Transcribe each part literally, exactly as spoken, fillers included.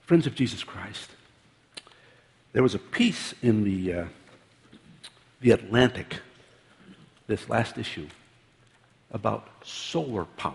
Friends of Jesus Christ, there was a piece in the, uh, the Atlantic, this last issue, about solar power.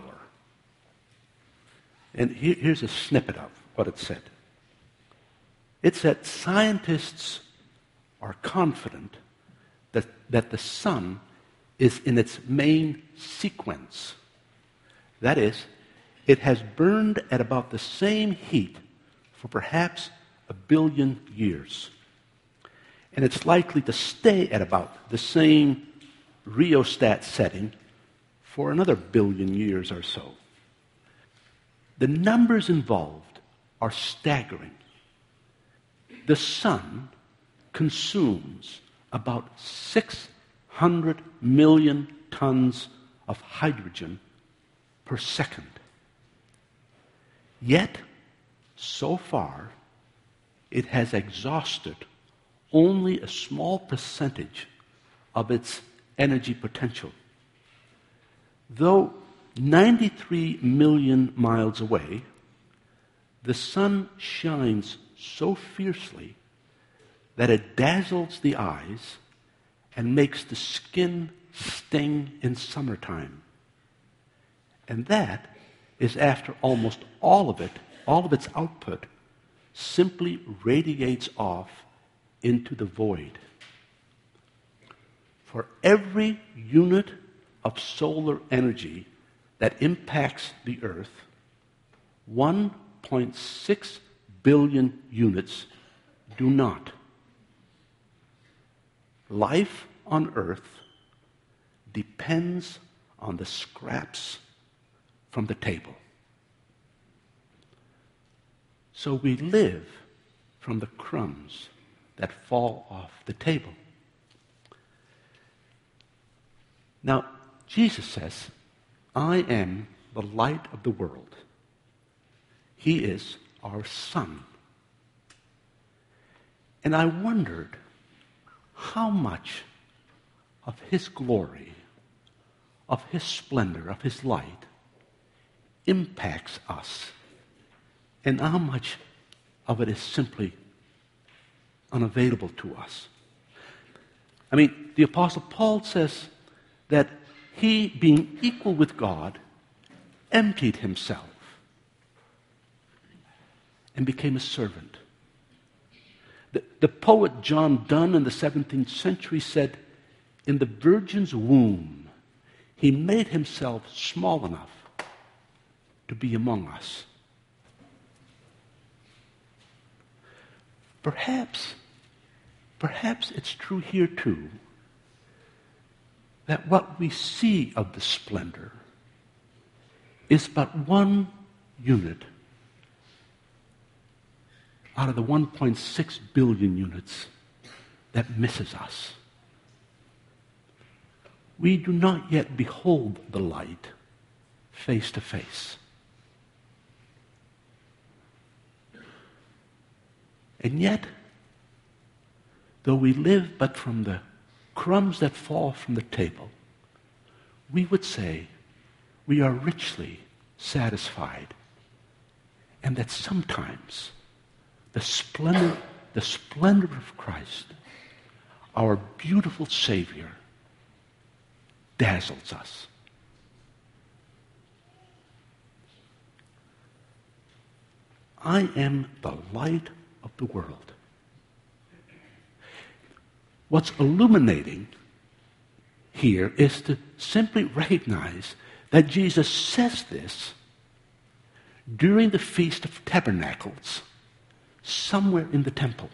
And here, here's a snippet of what it said. It said scientists are confident that, that the sun is in its main sequence. That is, it has burned at about the same heat for perhaps a billion years. And it's likely to stay at about the same rheostat setting for another billion years or so. The numbers involved are staggering. The sun consumes about six hundred million tons of hydrogen per second. Yet, so far, it has exhausted only a small percentage of its energy potential. Though ninety-three million miles away, the sun shines so fiercely that it dazzles the eyes and makes the skin sting in summertime. And that is after almost all of it, all of its output, simply radiates off into the void. For every unit of solar energy that impacts the earth, one point six billion units do not. Life on earth depends on the scraps from the table. So we live from the crumbs that fall off the table. Now, Jesus says, I am the light of the world. He is our sun. And I wondered how much of his glory, of his splendor, of his light impacts us, and how much of it is simply unavailable to us. I mean, the Apostle Paul says that he, being equal with God, emptied himself and became a servant. The, the poet John Donne in the seventeenth century said, in the virgin's womb, he made himself small enough to be among us. Perhaps, perhaps it's true here too, that what we see of the splendor is but one unit out of the one point six billion units that misses us. We do not yet behold the light face to face. And yet, though we live but from the crumbs that fall from the table, we would say we are richly satisfied, and that sometimes the splendor, the splendor of Christ, our beautiful Savior, dazzles us. I am the light of the world. What's illuminating here is to simply recognize that Jesus says this during the Feast of Tabernacles, somewhere in the temple.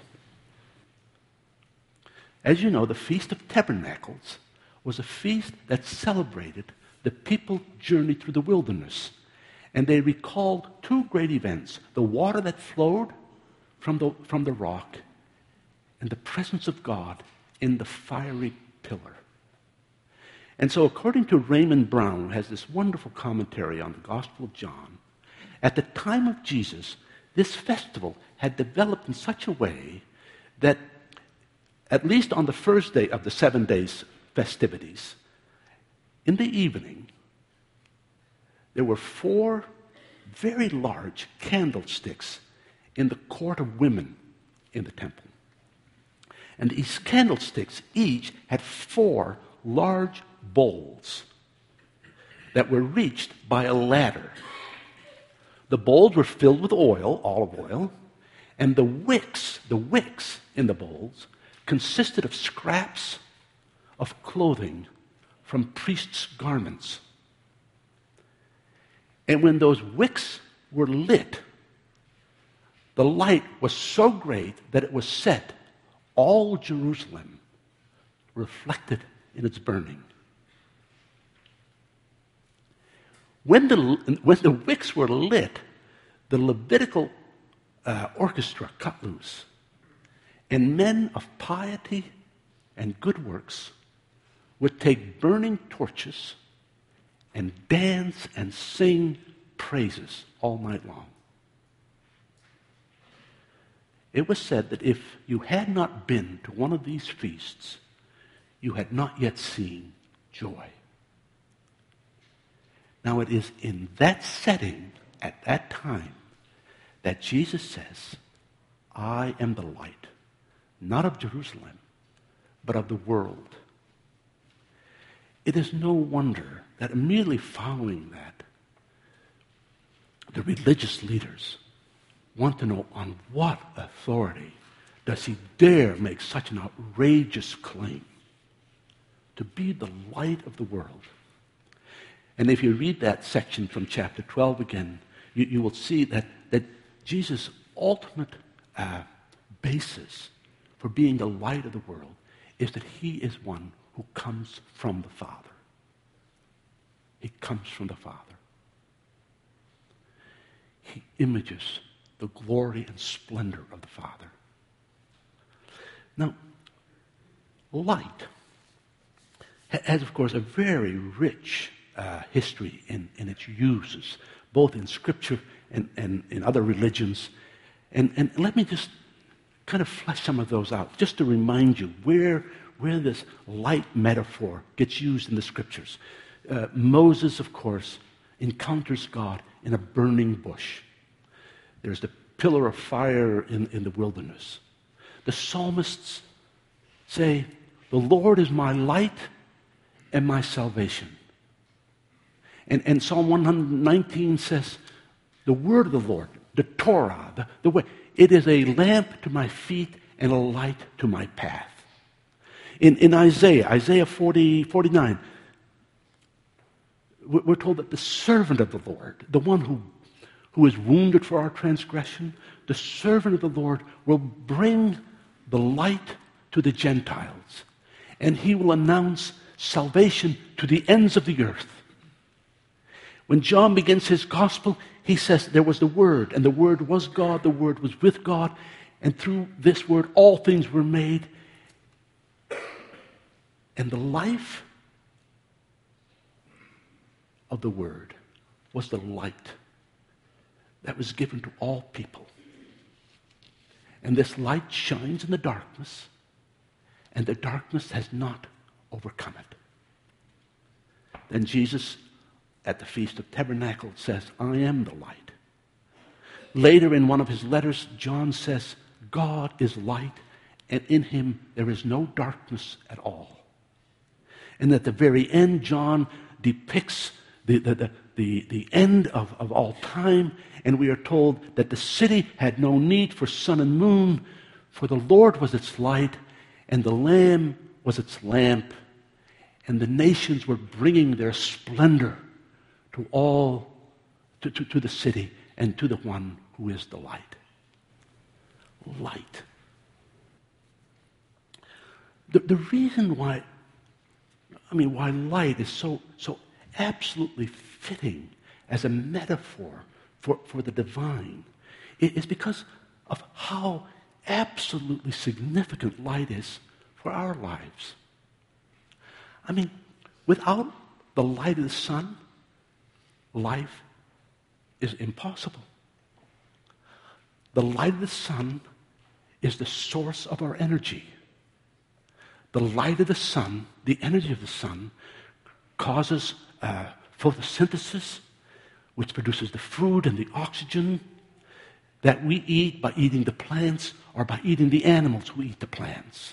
As you know, the Feast of Tabernacles was a feast that celebrated the people's journey through the wilderness. And they recalled two great events, the water that flowed from the, from the rock and the presence of God in the fiery pillar. And so according to Raymond Brown, who has this wonderful commentary on the Gospel of John, at the time of Jesus, this festival had developed in such a way that at least on the first day of the seven days festivities, in the evening, there were four very large candlesticks in the court of women in the temple. And these candlesticks each had four large bowls that were reached by a ladder. The bowls were filled with oil, olive oil, and the wicks, the wicks in the bowls consisted of scraps of clothing from priests' garments. And when those wicks were lit, the light was so great that it was set all Jerusalem reflected in its burning. When the, when the wicks were lit, the Levitical uh, orchestra cut loose, and men of piety and good works would take burning torches and dance and sing praises all night long. It was said that if you had not been to one of these feasts, you had not yet seen joy. Now it is in that setting, at that time, that Jesus says, I am the light, not of Jerusalem, but of the world. It is no wonder that immediately following that, the religious leaders want to know on what authority does he dare make such an outrageous claim to be the light of the world. And if you read that section from chapter twelve again, you, you will see that, that Jesus' ultimate uh, basis for being the light of the world is that he is one who comes from the Father. He comes from the Father. He images the glory and splendor of the Father. Now, light has, of course, a very rich uh, history in, in its uses, both in Scripture and, and in other religions. And, and let me just kind of flesh some of those out, just to remind you where, where this light metaphor gets used in the Scriptures. Uh, Moses, of course, encounters God in a burning bush. There's the pillar of fire in, in the wilderness. The psalmists say, the Lord is my light and my salvation. And, and Psalm one nineteen says, the word of the Lord, the Torah, the, the way, it is a lamp to my feet and a light to my path. In, in Isaiah, Isaiah forty, forty-nine, we're told that the servant of the Lord, the one who, who is wounded for our transgression, the servant of the Lord will bring the light to the Gentiles, and he will announce salvation to the ends of the earth. When John begins his gospel, he says there was the Word, and the Word was God, the Word was with God, and through this Word all things were made. And the life of the Word was the light that was given to all people. And this light shines in the darkness, and the darkness has not overcome it. Then Jesus, at the Feast of Tabernacles, says, I am the light. Later in one of his letters, John says, God is light, and in him there is no darkness at all. And at the very end, John depicts the, the, the, the, the end of, of all time, and we are told that the city had no need for sun and moon, for the Lord was its light, and the Lamb was its lamp, and the nations were bringing their splendor to all, to, to, to the city and to the one who is the light. Light. The, the reason why, I mean, why light is so, so absolutely fitting as a metaphor for, for the divine is because of how absolutely significant light is for our lives. I mean, without the light of the sun, life is impossible. The light of the sun is the source of our energy. The light of the sun, the energy of the sun, causes uh, photosynthesis, which produces the food and the oxygen. that we eat by eating the plants or by eating the animals who eat the plants.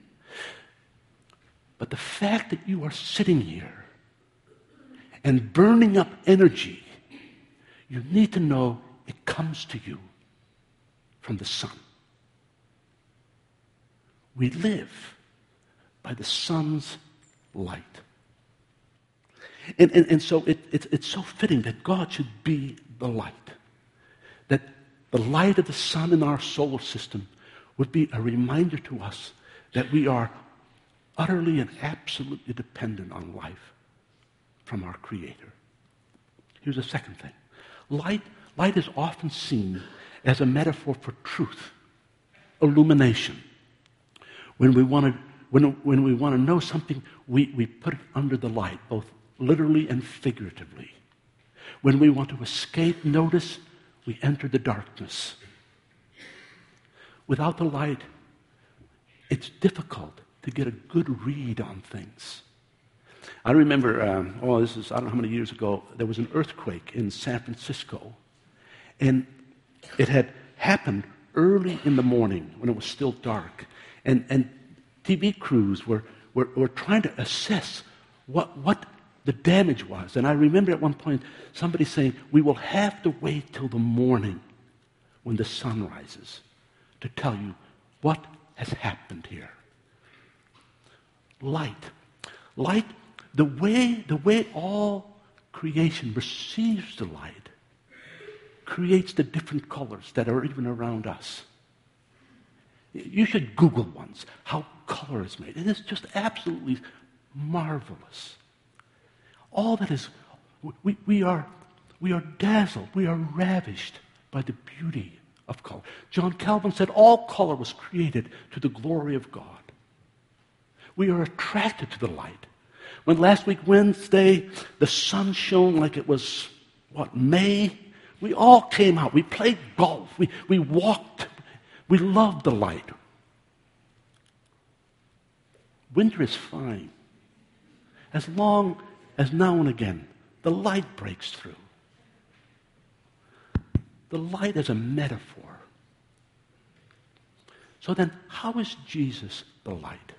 But the fact that you are sitting here and burning up energy, you need to know it comes to you from the sun. We live by the sun's light. And, and, and so it, it, it's so fitting that God should be the light. That the light of the sun in our solar system would be a reminder to us that we are utterly and absolutely dependent on life from our Creator. Here's the second thing. Light, light is often seen as a metaphor for truth, illumination. When we want to, when, when we want to know something, we, we put it under the light, both literally and figuratively. When we want to escape notice, we enter the darkness. Without the light, it's difficult to get a good read on things. I remember, um, oh, this is, I don't know how many years ago, there was an earthquake in San Francisco. And it had happened early in the morning when it was still dark. And, and T V crews were, were, were trying to assess what, what the damage was. And I remember at one point somebody saying, we will have to wait till the morning when the sun rises to tell you what has happened here. Light. Light, the way, the way all creation receives the light creates the different colors that are even around us. You should Google once how color is made. It is just absolutely marvelous. All that is, we, we are we are dazzled, we are ravished by the beauty of color. John Calvin said all color was created to the glory of God. We are attracted to the light. When last week, Wednesday, the sun shone like it was, what, May? We all came out. We played golf. We, we walked. We loved the light. Winter is fine. As long as now and again the light breaks through. The light is a metaphor. So then, how is Jesus the light?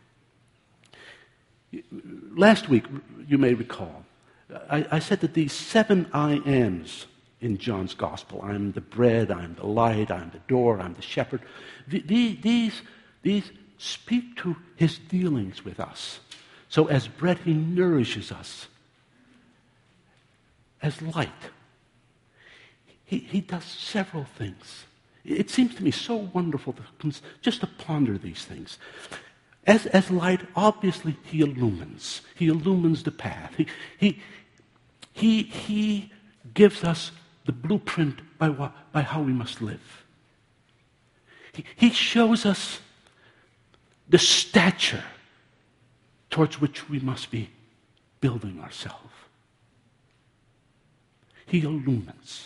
Last week, you may recall, I, I said that these seven I ams in John's gospel, I'm the bread, I'm the light, I'm the door, I'm the shepherd, the, the, these, these speak to his dealings with us. So as bread, he nourishes us. As light, he, he does several things. It seems to me so wonderful to, just to ponder these things. As, as light, obviously, he illumines. He illumines the path. He, he, he, he gives us the blueprint by, what, by how we must live. He, he shows us the stature towards which we must be building ourselves. He illumines.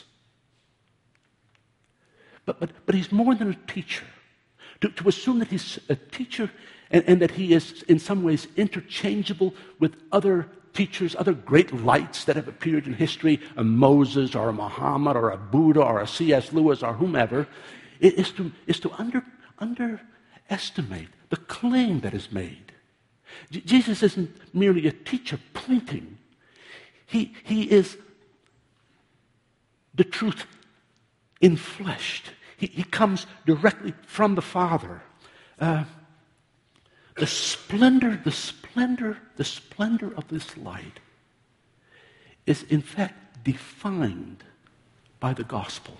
But, but, but he's more than a teacher. To, to assume that he's a teacher and, and that he is in some ways interchangeable with other teachers, other great lights that have appeared in history, a Moses or a Muhammad or a Buddha or a C S Lewis or whomever, is to, is to under, underestimate the claim that is made. J- Jesus isn't merely a teacher pointing. He, he is the truth infleshed. He, he comes directly from the Father. Uh, the splendor, the splendor, the splendor of this light is in fact defined by the gospel.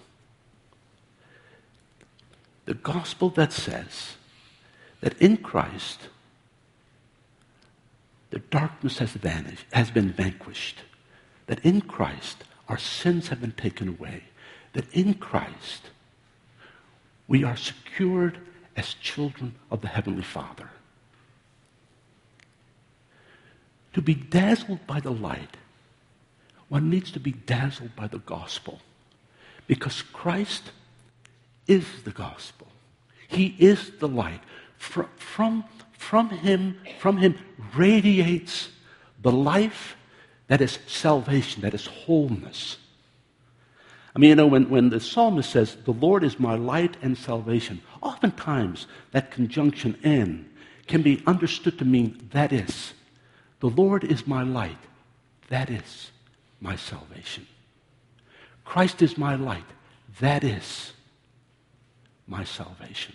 The gospel that says that in Christ the darkness has vanished, has been vanquished. That in Christ our sins have been taken away. That in Christ we are secured as children of the Heavenly Father. To be dazzled by the light, one needs to be dazzled by the gospel. Because Christ is the gospel. He is the light. From, from, from him, from him radiates the life that is salvation, that is wholeness. I mean, you know, when, when the psalmist says, the Lord is my light and salvation, oftentimes that conjunction "and" can be understood to mean that is. The Lord is my light. That is my salvation. Christ is my light. That is my salvation.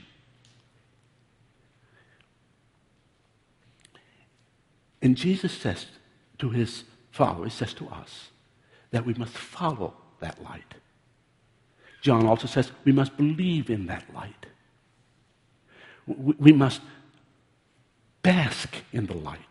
And Jesus says to his followers, says to us, that we must follow that light. John also says we must believe in that light. We, we must bask in the light.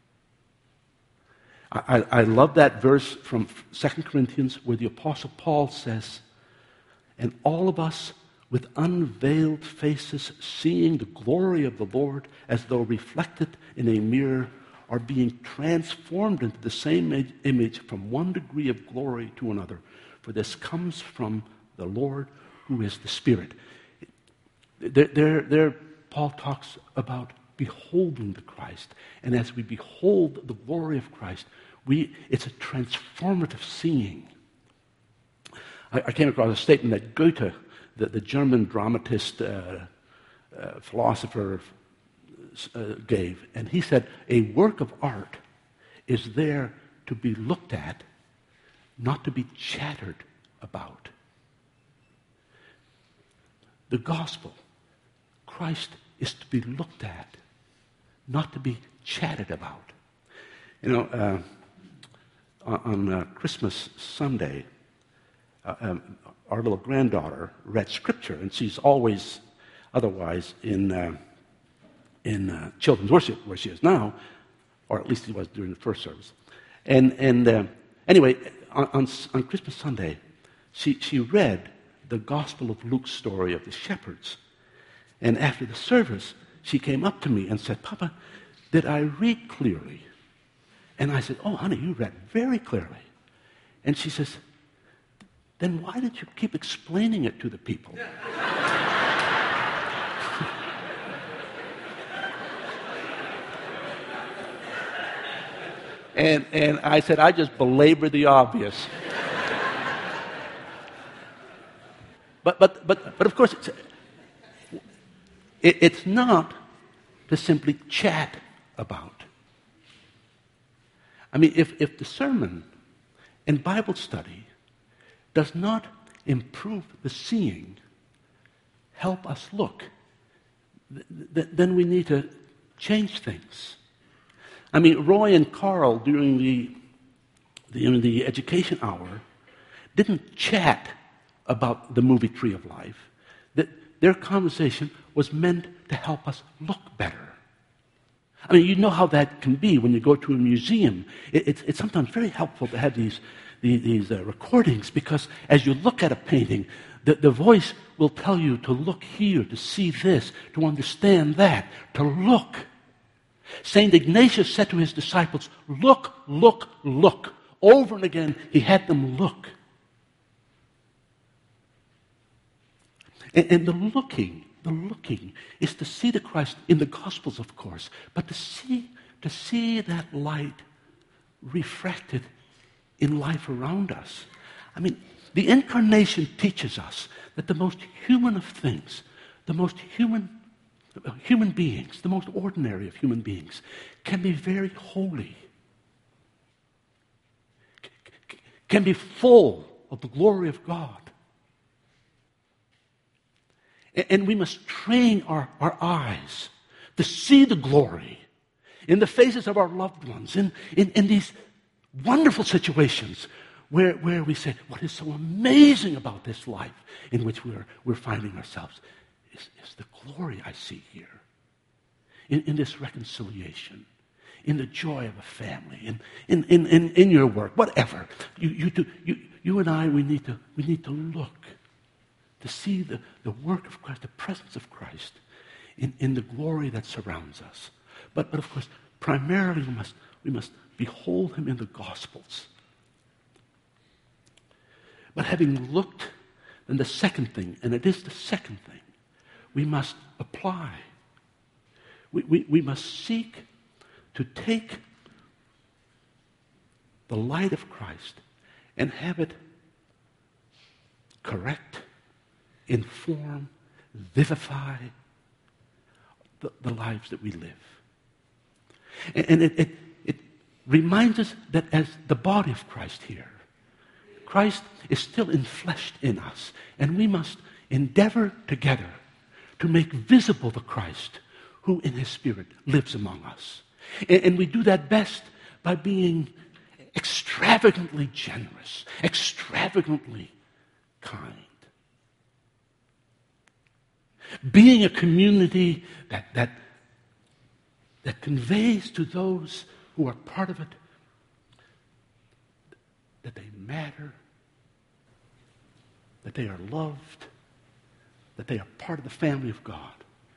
I, I, I love that verse from Second Corinthians where the Apostle Paul says, and all of us with unveiled faces seeing the glory of the Lord as though reflected in a mirror are being transformed into the same image from one degree of glory to another. For this comes from the Lord who is the Spirit. There, there, there Paul talks about beholding the Christ. And as we behold the glory of Christ, we, it's a transformative seeing. I, I came across a statement that Goethe, the, the German dramatist, uh, uh, philosopher, uh, gave. And he said, a work of art is there to be looked at, not to be chattered about. The gospel, Christ, is to be looked at, not to be chatted about. You know, uh, on, on uh, Christmas Sunday, uh, um, our little granddaughter read Scripture, and she's always, otherwise, in uh, in uh, children's worship, where she is now, or at least she was during the first service. And and uh, anyway, on, on on Christmas Sunday, she she read the Gospel of Luke's story of the shepherds, and after the service, she came up to me and said, "Papa, did I read clearly?" And I said, "Oh, honey, you read very clearly." And she says, "Then why did you keep explaining it to the people?" and and I said, "I just belabor the obvious." but but but but of course, it's, it, it's not to simply chat about. I mean, if, if the sermon and Bible study does not improve the seeing, help us look, th- th- then we need to change things. I mean, Roy and Carl, during the, the, in the education hour, didn't chat about the movie Tree of Life. That their conversation was meant to help us look better. I mean, you know how that can be when you go to a museum. It, it's, it's sometimes very helpful to have these, these, these uh, recordings, because as you look at a painting, the, the voice will tell you to look here, to see this, to understand that, to look. Saint Ignatius said to his disciples, "Look, look, look." Over and again, he had them look. And, and the looking The looking is to see the Christ in the Gospels, of course, but to see, to see that light refracted in life around us. I mean, the Incarnation teaches us that the most human of things, the most human, human beings, the most ordinary of human beings, can be very holy, can be full of the glory of God. And we must train our, our eyes to see the glory in the faces of our loved ones, in, in, in these wonderful situations where, where we say, what is so amazing about this life in which we're, we're finding ourselves is, is the glory I see here, in, in this reconciliation, in the joy of a family, in, in, in, in, in your work, whatever. You, you, do, you, you and I, we need to, we need to look to see the, the work of Christ, the presence of Christ in, in the glory that surrounds us. But, but of course, primarily we must, we must behold him in the Gospels. But having looked, then the second thing, and it is the second thing, we must apply. We, we, we must seek to take the light of Christ and have it correct, inform, vivify the, the lives that we live. And, and it, it, it reminds us that as the body of Christ here, Christ is still enfleshed in us, and we must endeavor together to make visible the Christ who in his Spirit lives among us. And, and we do that best by being extravagantly generous, extravagantly kind. Being a community that, that, that conveys to those who are part of it that they matter, that they are loved, that they are part of the family of God.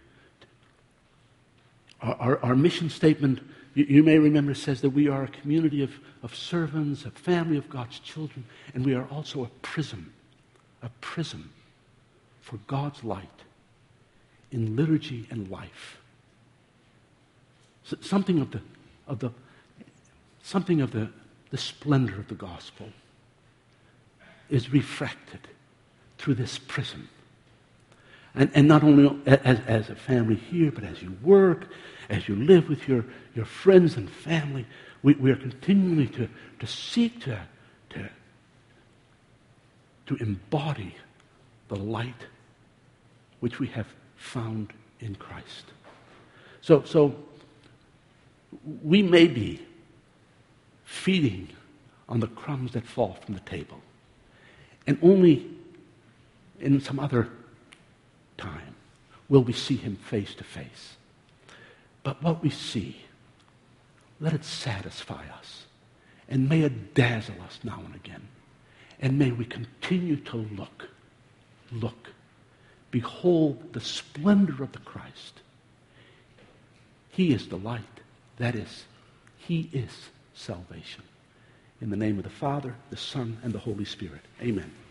Our, our, our mission statement, you, you may remember, says that we are a community of, of servants, a family of God's children, and we are also a prism, a prism for God's light in liturgy and life. So something of the, of the, something of the, the splendor of the gospel is refracted through this prism. And, and not only as, as a family here, but as you work, as you live with your, your friends and family, we, we are continually to, to seek to, to, to embody the light which we have found in Christ. So, so we may be feeding on the crumbs that fall from the table, and only in some other time will we see him face to face. But what we see, let it satisfy us, and may it dazzle us now and again, and may we continue to look, look, behold the splendor of the Christ. He is the light. That is, he is salvation. In the name of the Father, the Son, and the Holy Spirit. Amen.